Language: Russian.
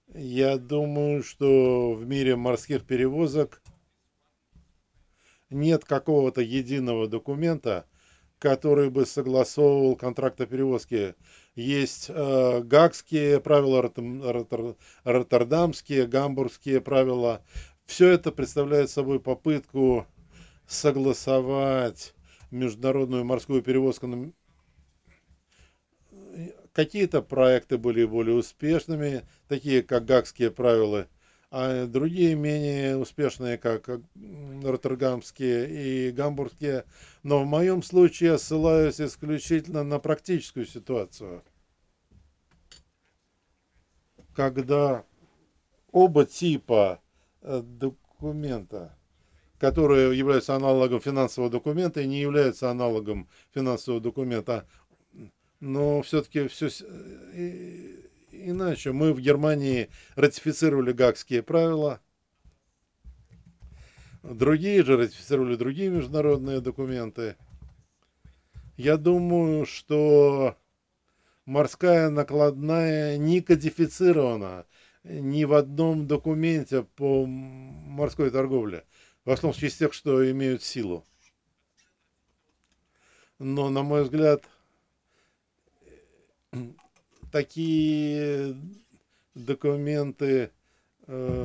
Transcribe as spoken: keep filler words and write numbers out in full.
Я думаю, что в мире морских перевозок нет какого-то единого документа, который бы согласовывал контракт о перевозке. Есть э, гаагские правила, ротом- ротор- роттердамские, гамбургские правила. Все это представляет собой попытку согласовать международную морскую перевозку. на- Какие-то проекты были более успешными, такие как гаагские правила, а другие менее успешные, как э, роттердамские и гамбургские. Но в моем случае я ссылаюсь исключительно на практическую ситуацию, когда оба типа э, документа, которые являются аналогом финансового документа и не являются аналогом финансового документа, но все-таки все иначе. Мы в Германии ратифицировали гаагские правила, другие же ратифицировали другие международные документы. Я думаю, что морская накладная не кодифицирована ни в одном документе по морской торговле. Во всяком случае, из тех, что имеют силу. Но, на мой взгляд, такие документы э,